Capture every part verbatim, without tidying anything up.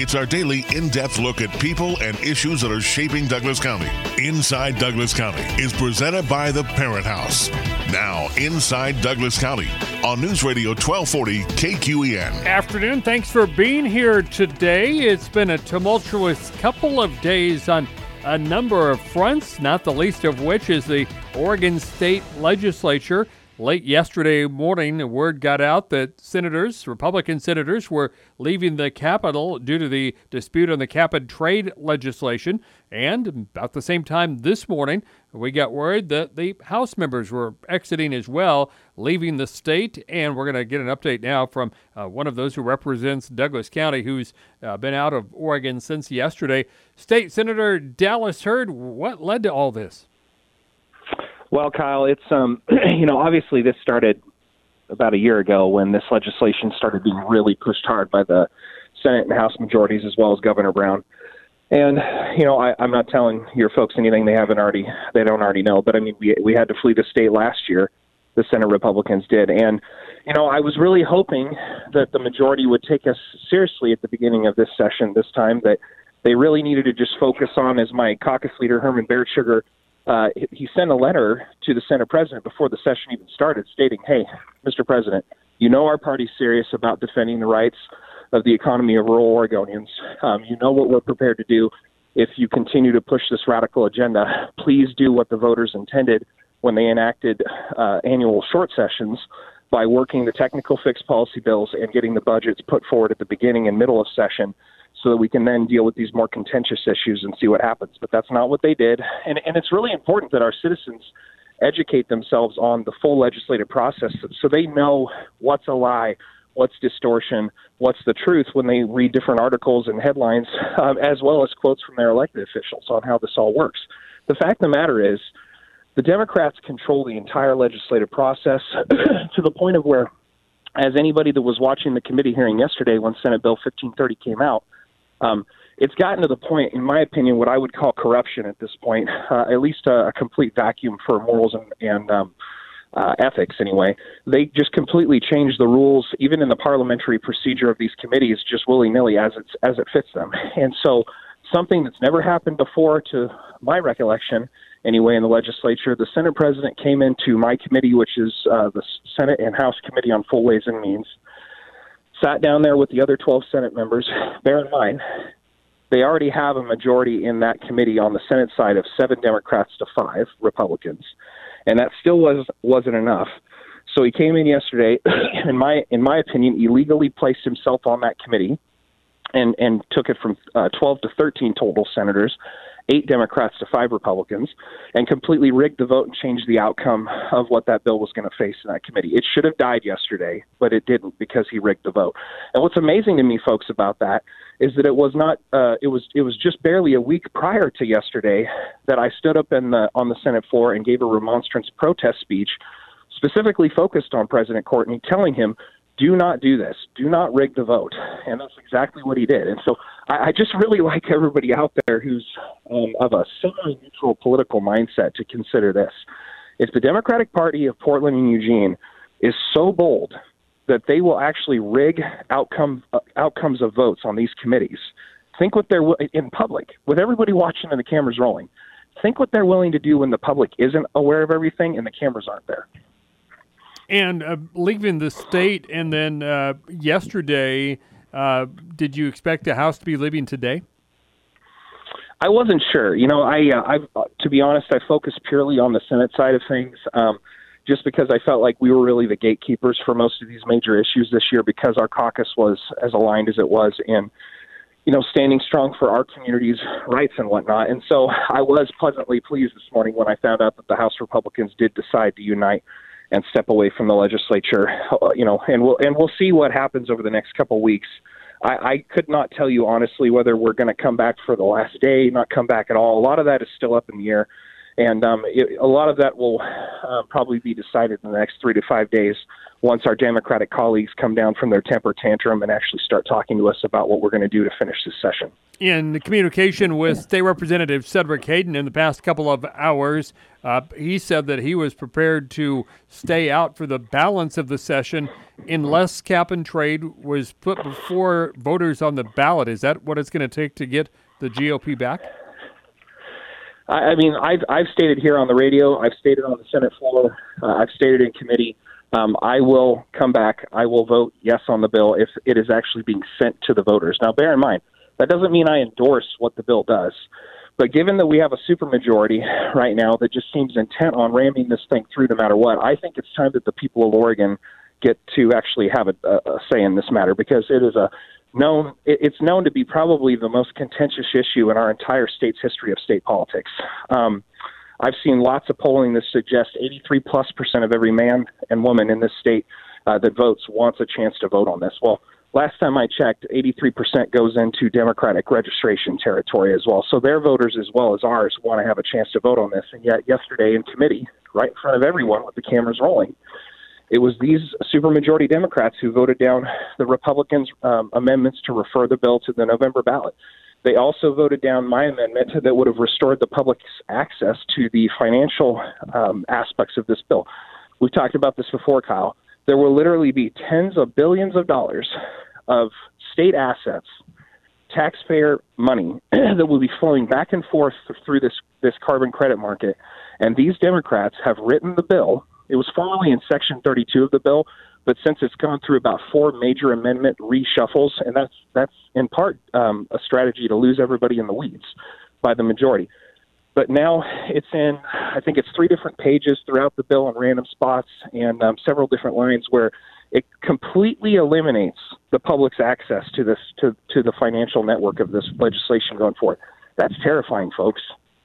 It's our daily in-depth look at people and issues that are shaping Douglas County. Inside Douglas County is presented by the Parent House. Now, Inside Douglas County on News Radio twelve forty K Q E N. Afternoon. Thanks for being here today. It's been a tumultuous couple of days on a number of fronts, not the least of which is the Oregon State Legislature. Late yesterday morning, the word got out that senators, Republican senators, were leaving the Capitol due to the dispute on the cap-and-trade legislation. And about the same time this morning, we got word that the House members were exiting as well, leaving the state. And we're going to get an update now from uh, one of those who represents Douglas County, who's uh, been out of Oregon since yesterday. State Senator Dallas Hurd, what led to all this? Well, Kyle, it's, um, you know, obviously this started about a year ago when this legislation started being really pushed hard by the Senate and House majorities as well as Governor Brown. And, you know, I, I'm not telling your folks anything they haven't already, they don't already know, but I mean, we, we had to flee the state last year. The Senate Republicans did. And, you know, I was really hoping that the majority would take us seriously at the beginning of this session this time, that they really needed to just focus on, as my caucus leader, Herman Bairdsugar, Uh, he sent a letter to the Senate president before the session even started stating, hey, Mister President, you know our party's serious about defending the rights of the economy of rural Oregonians. Um, you know what we're prepared to do if you continue to push this radical agenda. Please do what the voters intended when they enacted uh, annual short sessions by working the technical fixed policy bills and getting the budgets put forward at the beginning and middle of session, so that we can then deal with these more contentious issues and see what happens. But that's not what they did. And, and it's really important that our citizens educate themselves on the full legislative process so they know what's a lie, what's distortion, what's the truth when they read different articles and headlines, um, as well as quotes from their elected officials on how this all works. The fact of the matter is the Democrats control the entire legislative process to the point of where, as anybody that was watching the committee hearing yesterday when Senate Bill fifteen thirty came out, Um, it's gotten to the point, in my opinion, what I would call corruption at this point, uh, at least a, a complete vacuum for morals and, and um, uh, ethics anyway. They just completely changed the rules, even in the parliamentary procedure of these committees, just willy-nilly as, it's, as it fits them. And so something that's never happened before, to my recollection anyway, in the legislature, the Senate president came into my committee, which is uh, the Senate and House Committee on Full Ways and Means, sat down there with the other twelve Senate members. Bear in mind, they already have a majority in that committee on the Senate side of seven Democrats to five Republicans, and that still was, wasn't enough. So he came in yesterday, in my in my opinion, illegally placed himself on that committee and, and took it from uh, twelve to thirteen total senators, eight Democrats to five Republicans, and completely rigged the vote and changed the outcome of what that bill was going to face in that committee. It should have died yesterday, but it didn't because he rigged the vote. And what's amazing to me, folks, about that is that it was not. Uh, it was it was just barely a week prior to yesterday that I stood up in the on the Senate floor and gave a remonstrance protest speech, specifically focused on President Courtney, telling him, do not do this. Do not rig the vote. And that's exactly what he did. And so I, I just really like everybody out there who's um, of a semi-neutral political mindset to consider this. If the Democratic Party of Portland and Eugene is so bold that they will actually rig outcome uh, outcomes of votes on these committees, think what they're in public, with everybody watching and the cameras rolling, think what they're willing to do when the public isn't aware of everything and the cameras aren't there. And uh, leaving the state, and then uh, yesterday, uh, did you expect the House to be leaving today? I wasn't sure. You know, I, uh, I, to be honest, I focused purely on the Senate side of things, um, just because I felt like we were really the gatekeepers for most of these major issues this year, because our caucus was as aligned as it was in, you know, standing strong for our community's rights and whatnot. And so I was pleasantly pleased this morning when I found out that the House Republicans did decide to unite and step away from the legislature, you know, and we'll and we'll see what happens over the next couple of weeks. I, I could not tell you honestly whether we're going to come back for the last day, not come back at all. A lot of that is still up in the air. And um, it, a lot of that will uh, probably be decided in the next three to five days once our Democratic colleagues come down from their temper tantrum and actually start talking to us about what we're going to do to finish this session. In communication with State Representative Cedric Hayden in the past couple of hours, uh, he said that he was prepared to stay out for the balance of the session unless cap and trade was put before voters on the ballot. Is that what it's going to take to get the G O P back? I mean, I've, I've stated here on the radio, I've stated on the Senate floor, uh, I've stated in committee, um, I will come back, I will vote yes on the bill if it is actually being sent to the voters. Now, bear in mind, that doesn't mean I endorse what the bill does. But given that we have a supermajority right now that just seems intent on ramming this thing through no matter what, I think it's time that the people of Oregon get to actually have a, a say in this matter, because it is a known it's known to be probably the most contentious issue in our entire state's history of state politics. Um, I've seen lots of polling that suggests eighty-three plus percent of every man and woman in this state uh, that votes wants a chance to vote on this. Well, last time I checked, eighty-three percent goes into Democratic registration territory as well. So their voters as well as ours want to have a chance to vote on this. And yet yesterday in committee, right in front of everyone with the cameras rolling, it was these supermajority Democrats who voted down the Republicans' um, amendments to refer the bill to the November ballot. They also voted down my amendment that would have restored the public's access to the financial um, aspects of this bill. We've talked about this before, Kyle. There will literally be tens of billions of dollars of state assets, taxpayer money that will be flowing back and forth through this, this carbon credit market. And these Democrats have written the bill. It was formerly in Section thirty-two of the bill, but since it's gone through about four major amendment reshuffles, and that's that's in part um, a strategy to lose everybody in the weeds by the majority. But now it's in, I think it's three different pages throughout the bill in random spots and um, several different lines where it completely eliminates the public's access to this to, to the financial network of this legislation going forward. That's terrifying, folks.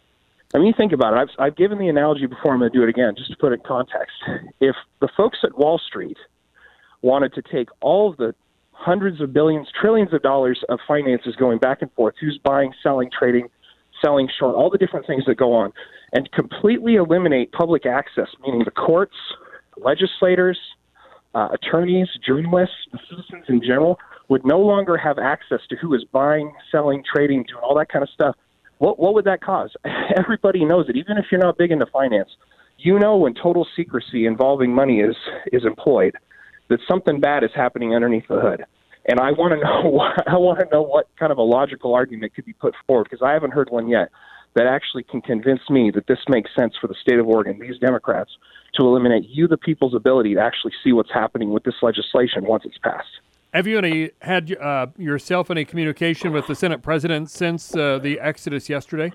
I mean, you think about it. I've, I've given the analogy before. I'm going to do it again, just to put it in context. If the folks at Wall Street wanted to take all of the hundreds of billions, trillions of dollars of finances going back and forth, who's buying, selling, trading, selling short, all the different things that go on, and completely eliminate public access, meaning the courts, legislators, uh, attorneys, journalists, the citizens in general, would no longer have access to who is buying, selling, trading, doing all that kind of stuff. What what would that cause? Everybody knows it. Even if you're not big into finance, you know when total secrecy involving money is is employed, that something bad is happening underneath the hood. And I want to know I want to know what kind of a logical argument could be put forward, because I haven't heard one yet that actually can convince me that this makes sense for the state of Oregon, these Democrats, to eliminate you, the people's ability to actually see what's happening with this legislation once it's passed. Have you any had uh, yourself any communication with the Senate president since uh, the exodus yesterday?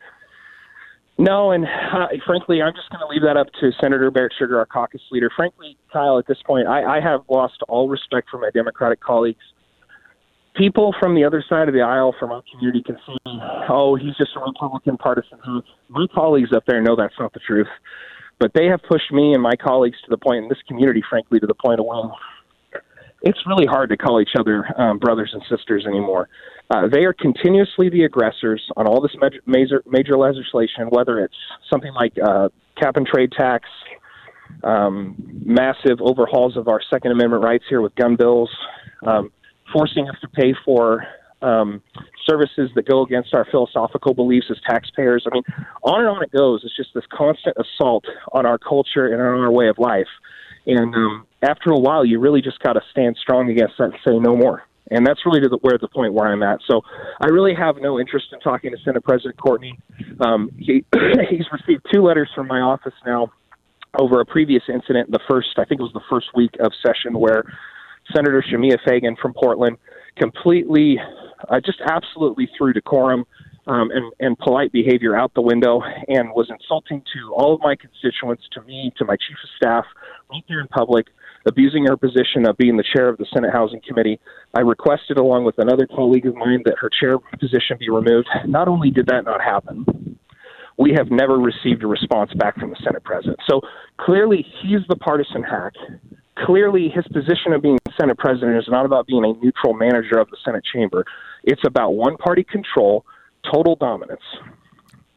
No, and uh, frankly, I'm just going to leave that up to Senator Barrett Sugar, our caucus leader. Frankly, Kyle, at this point, I, I have lost all respect for my Democratic colleagues. People from the other side of the aisle, from our community, can see, oh, he's just a Republican partisan. My colleagues up there know that's not the truth. But they have pushed me and my colleagues to the point, in this community, frankly, to the point of, well, it's really hard to call each other um, brothers and sisters anymore. Uh, they are continuously the aggressors on all this major, major, major legislation, whether it's something like uh, cap and trade tax, um, massive overhauls of our Second Amendment rights here with gun bills, um, forcing us to pay for um, services that go against our philosophical beliefs as taxpayers. I mean, on and on it goes. It's just this constant assault on our culture and on our way of life. And um, after a while, you really just got to stand strong against that and say no more. And that's really to the, where the point where I'm at. So I really have no interest in talking to Senate President Courtney. Um, he he's received two letters from my office now over a previous incident, the first, I think it was the first week of session, where Senator Shemia Fagan from Portland completely, uh, just absolutely threw decorum um, and, and polite behavior out the window and was insulting to all of my constituents, to me, to my chief of staff, right there in public, abusing her position of being the chair of the Senate Housing Committee. I requested, along with another colleague of mine, that her chair position be removed. Not only did that not happen, we have never received a response back from the Senate president. So clearly he's the partisan hack. Clearly his position of being Senate president is not about being a neutral manager of the Senate chamber. It's about one-party control, total dominance.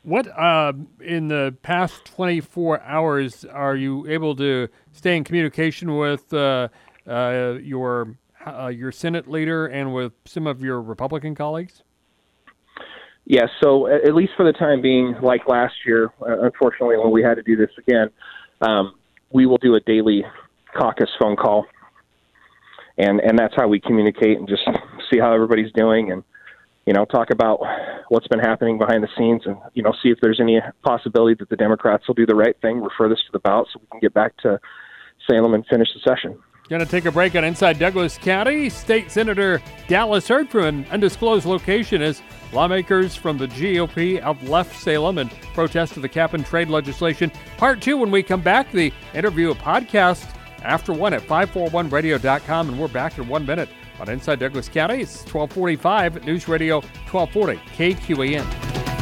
What, uh, in the past twenty-four hours, are you able to stay in communication with uh, uh, your uh, your Senate leader and with some of your Republican colleagues? Yes, yeah, so at least for the time being, like last year, uh, unfortunately, when we had to do this again, um, we will do a daily caucus phone call, and, and that's how we communicate and just see how everybody's doing and, you know, talk about what's been happening behind the scenes and, you know, see if there's any possibility that the Democrats will do the right thing, refer this to the ballot so we can get back to Salem and finish the session. Going to take a break on Inside Douglas County. State Senator Dallas Hurt from an undisclosed location as lawmakers from the G O P have left Salem in protest of the cap and trade legislation. Part two when we come back. The interview a podcast after one at five forty-one radio dot com, and we're back in one minute on Inside Douglas County. It's twelve forty-five News Radio twelve forty K Q A N.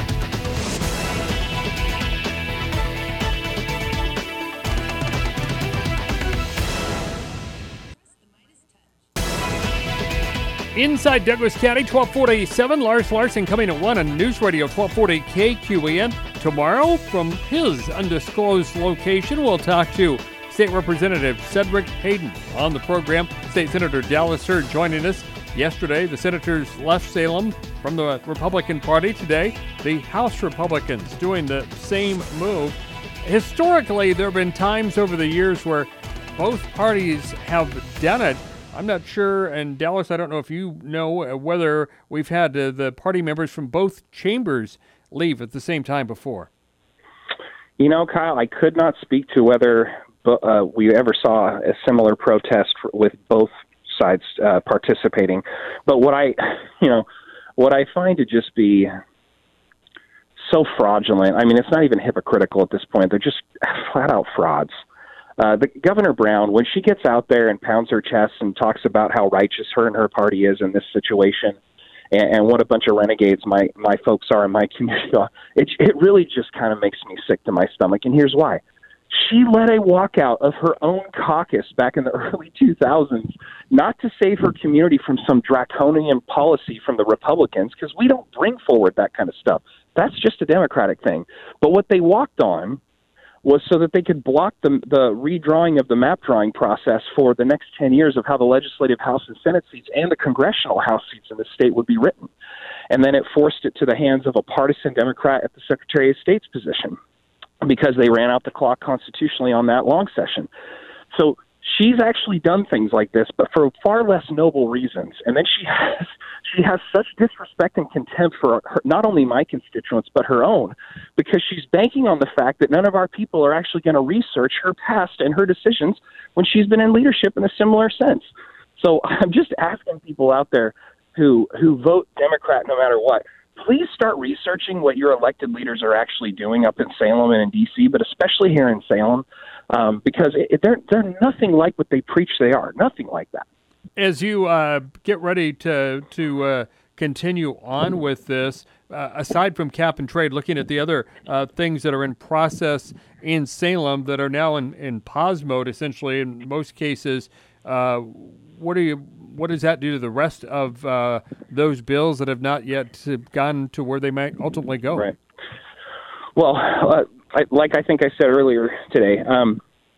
Inside Douglas County, twelve forty-seven. Lars Larson coming at one on News Radio twelve forty K Q A N. Tomorrow, from his undisclosed location, we'll talk to State Representative Cedric Hayden. On the program, State Senator Dallas Hurt joining us. Yesterday, the senators left Salem from the Republican Party. Today, the House Republicans doing the same move. Historically, there have been times over the years where both parties have done it. I'm not sure, and Dallas, I don't know if you know whether we've had uh, the party members from both chambers leave at the same time before. You know, Kyle, I could not speak to whether uh, we ever saw a similar protest for, with both sides uh, participating. But what I, you know, what I find to just be so fraudulent, I mean, it's not even hypocritical at this point. They're just flat-out frauds. Uh, the Governor Brown, when she gets out there and pounds her chest and talks about how righteous her and her party is in this situation, and, and what a bunch of renegades my my folks are in my community, it it really just kind of makes me sick to my stomach. And here's why: she led a walkout of her own caucus back in the early two thousands, not to save her community from some draconian policy from the Republicans, because we don't bring forward that kind of stuff. That's just a Democratic thing. But what they walked on was so that they could block the, the redrawing of the map drawing process for the next ten years of how the legislative House and Senate seats and the congressional House seats in the state would be written. And then it forced it to the hands of a partisan Democrat at the Secretary of State's position because they ran out the clock constitutionally on that long session. So she's actually done things like this, but for far less noble reasons. And then she has she has such disrespect and contempt for her, not only my constituents, but her own, because she's banking on the fact that none of our people are actually going to research her past and her decisions when she's been in leadership in a similar sense. So I'm just asking people out there who who vote Democrat no matter what, please start researching what your elected leaders are actually doing up in Salem and in D C, but especially here in Salem, um, because it, they're they're nothing like what they preach they are. Nothing like that. As you uh, get ready to to uh, continue on with this, uh, aside from cap and trade, looking at the other uh, things that are in process in Salem that are now in, in pause mode, essentially in most cases, uh, what do you what does that do to the rest of uh, those bills that have not yet gone to where they might ultimately go? Right. Well, uh, I, like I think I said earlier today, um,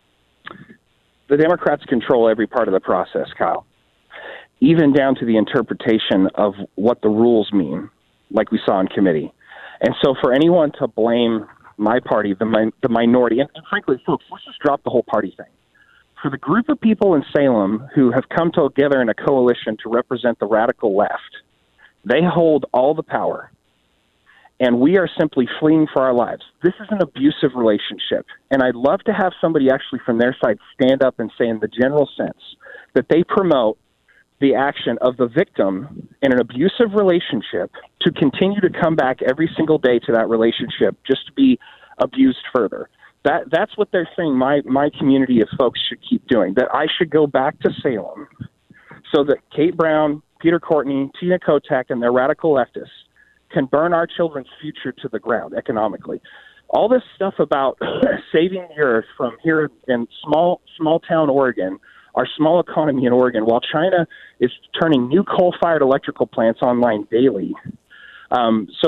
the Democrats control every part of the process, Kyle, even down to the interpretation of what the rules mean, like we saw in committee. And so for anyone to blame my party, the, mi- the minority, and, and frankly, folks, let's just drop the whole party thing. For the group of people in Salem who have come together in a coalition to represent the radical left, they hold all the power, and we are simply fleeing for our lives. This is an abusive relationship, and I'd love to have somebody actually from their side stand up and say in the general sense that they promote the action of the victim in an abusive relationship to continue to come back every single day to that relationship just to be abused further. That that's what they're saying my, my community of folks should keep doing, that I should go back to Salem so that Kate Brown, Peter Courtney, Tina Kotek, and their radical leftists can burn our children's future to the ground economically. All this stuff about saving the earth from here in small small town Oregon, our small economy in Oregon, while China is turning new coal-fired electrical plants online daily. Um, so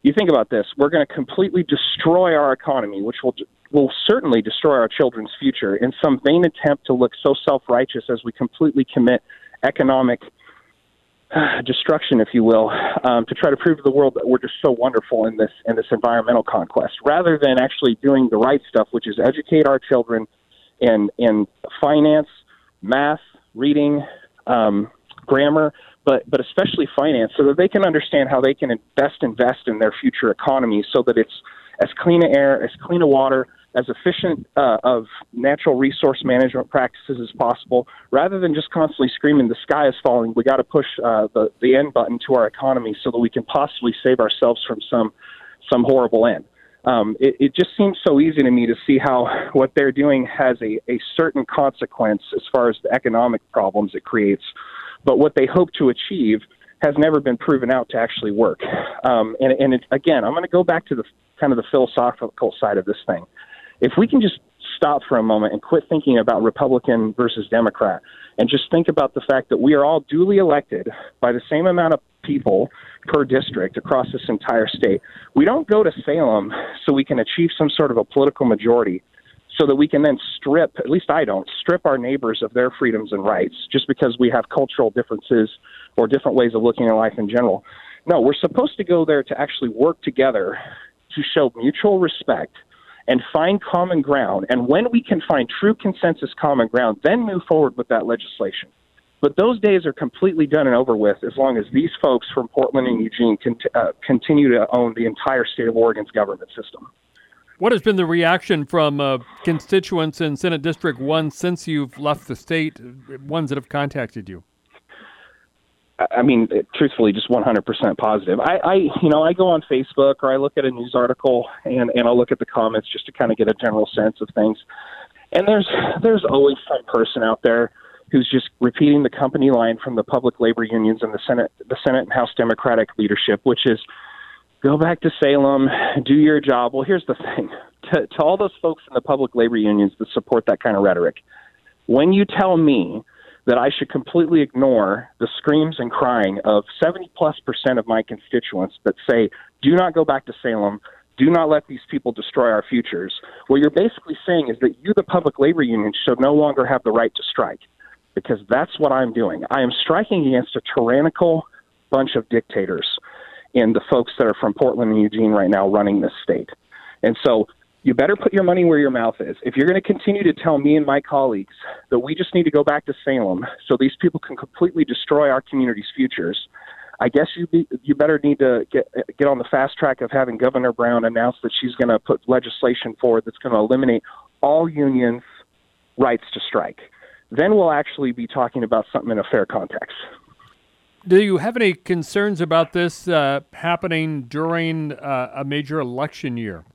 you think about this, we're going to completely destroy our economy, which will will certainly destroy our children's future in some vain attempt to look so self-righteous as we completely commit economic uh, destruction, if you will, um, to try to prove to the world that we're just so wonderful in this in this environmental conquest, rather than actually doing the right stuff, which is educate our children in in finance, math, reading, um, grammar, but but especially finance, so that they can understand how they can best invest in their future economy, so that it's as clean a air, as clean a water, as efficient uh, of natural resource management practices as possible, rather than just constantly screaming, the sky is falling, we got to push uh, the, the end button to our economy so that we can possibly save ourselves from some some horrible end. Um, it, it just seems so easy to me to see how what they're doing has a, a certain consequence as far as the economic problems it creates, but what they hope to achieve has never been proven out to actually work. Um, and and it, again, I'm going to go back to the kind of the philosophical side of this thing. If we can just stop for a moment and quit thinking about Republican versus Democrat and just think about the fact that we are all duly elected by the same amount of people per district across this entire state. We don't go to Salem so we can achieve some sort of a political majority so that we can then strip, at least I don't, strip our neighbors of their freedoms and rights just because we have cultural differences or different ways of looking at life in general. No, we're supposed to go there to actually work together to show mutual respect and find common ground. And when we can find true consensus common ground, then move forward with that legislation. But those days are completely done and over with as long as these folks from Portland and Eugene can, uh, continue to own the entire state of Oregon's government system. What has been the reaction from uh, constituents in Senate District one since you've left the state, ones that have contacted you? I mean, truthfully, just one hundred percent positive. I, I, you know, I go on Facebook or I look at a news article and, and I'll look at the comments just to kind of get a general sense of things. And there's there's always some person out there who's just repeating the company line from the public labor unions and the Senate, the Senate and House Democratic leadership, which is go back to Salem, do your job. Well, here's the thing. To, to all those folks in the public labor unions that support that kind of rhetoric, when you tell me that I should completely ignore the screams and crying of seventy plus percent of my constituents that say, do not go back to Salem, do not let these people destroy our futures, what you're basically saying is that you, the public labor union, should no longer have the right to strike, because that's what I'm doing. I am striking against a tyrannical bunch of dictators in the folks that are from Portland and Eugene right now running this state. And so you better put your money where your mouth is. If you're going to continue to tell me and my colleagues that we just need to go back to Salem so these people can completely destroy our community's futures, I guess you be, you better need to get get on the fast track of having Governor Brown announce that she's going to put legislation forward that's going to eliminate all unions' rights to strike. Then we'll actually be talking about something in a fair context. Do you have any concerns about this uh, happening during uh, a major election year?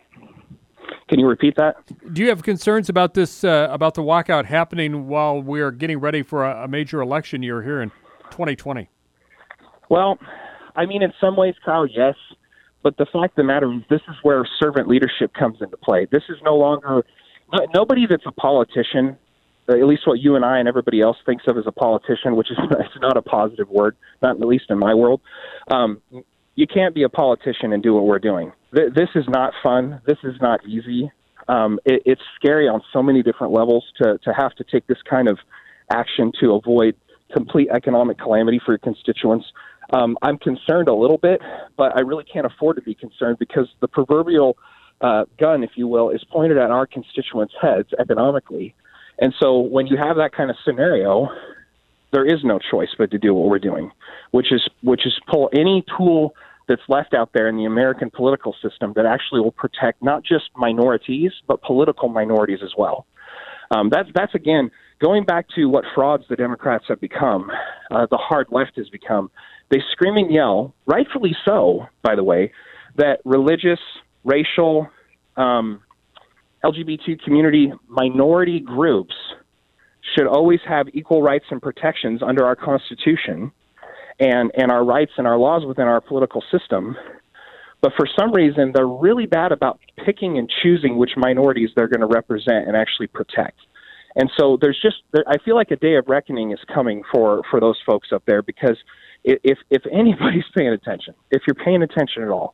Can you repeat that? Do you have concerns about this, uh, about the walkout happening while we're getting ready for a, a major election year here in twenty twenty? Well, I mean, in some ways, Kyle, yes. But the fact of the matter is this is where servant leadership comes into play. This is no longer – nobody that's a politician, at least what you and I and everybody else thinks of as a politician, which is it's not a positive word, not at least in my world. Um, you can't be a politician and do what we're doing. Th- this is not fun. This is not easy. Um, it, it's scary on so many different levels to, to have to take this kind of action to avoid complete economic calamity for your constituents. Um, I'm concerned a little bit, but I really can't afford to be concerned because the proverbial uh, gun, if you will, is pointed at our constituents' heads economically. And so when you have that kind of scenario, there is no choice but to do what we're doing, which is which is pull any tool that's left out there in the American political system that actually will protect not just minorities, but political minorities as well. Um, that's, that's, again, going back to what frauds the Democrats have become, uh, the hard left has become. They scream and yell, rightfully so, by the way, that religious, racial, um, L G B T community minority groups should always have equal rights and protections under our Constitution and, and our rights and our laws within our political system. But for some reason, they're really bad about picking and choosing which minorities they're going to represent and actually protect. And so there's just, there, I feel like a day of reckoning is coming for, for those folks up there, because if if anybody's paying attention, if you're paying attention at all,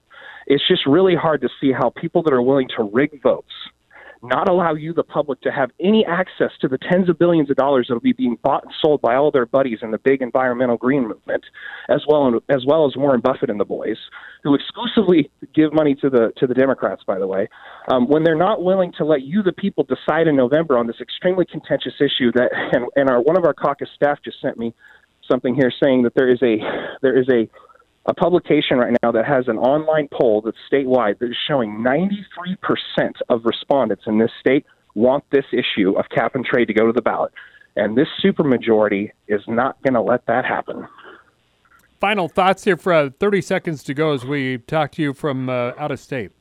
it's just really hard to see how people that are willing to rig votes, not allow you, the public, to have any access to the tens of billions of dollars that will be being bought and sold by all their buddies in the big environmental green movement, as well as well as Warren Buffett and the boys, who exclusively give money to the to the Democrats, by the way, um, when they're not willing to let you, the people, decide in November on this extremely contentious issue. That and, and our one of our caucus staff just sent me something here saying that there is a there is a a publication right now that has an online poll that's statewide that is showing ninety-three percent of respondents in this state want this issue of cap and trade to go to the ballot. And this supermajority is not going to let that happen. Final thoughts here for uh, thirty seconds to go as we talk to you from uh, out of state.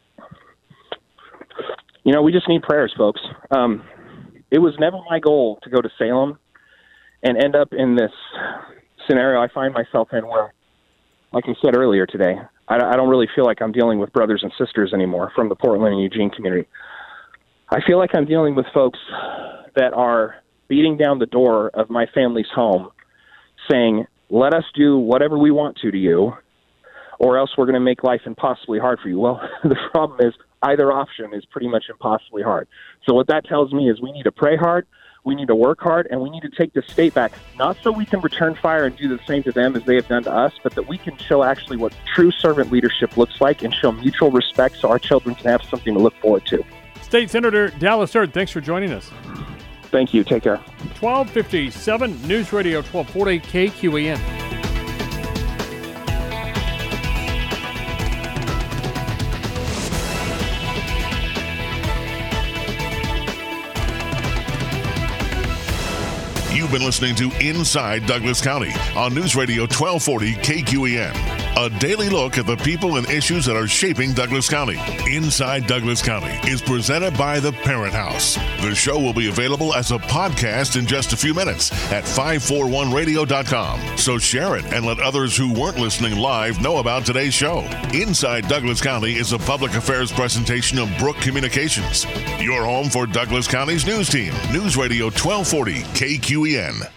You know, we just need prayers, folks. Um, it was never my goal to go to Salem and end up in this scenario I find myself in where, like I said earlier today, I, I don't really feel like I'm dealing with brothers and sisters anymore from the Portland and Eugene community. I feel like I'm dealing with folks that are beating down the door of my family's home saying, let us do whatever we want to to you, or else we're going to make life impossibly hard for you. Well, the problem is either option is pretty much impossibly hard. So what that tells me is we need to pray hard, we need to work hard, and we need to take this state back, not so we can return fire and do the same to them as they have done to us, but that we can show actually what true servant leadership looks like and show mutual respect so our children can have something to look forward to. State Senator Dallas Hurd, thanks for joining us. Thank you. Take care. twelve fifty-seven News Radio twelve forty K Q E N. You've been listening to Inside Douglas County on News Radio twelve forty K Q E N. A daily look at the people and issues that are shaping Douglas County. Inside Douglas County is presented by the Parent House. The show will be available as a podcast in just a few minutes at five forty-one radio dot com. So share it and let others who weren't listening live know about today's show. Inside Douglas County is a public affairs presentation of Brook Communications. Your home for Douglas County's news team. News Radio twelve forty K Q E N.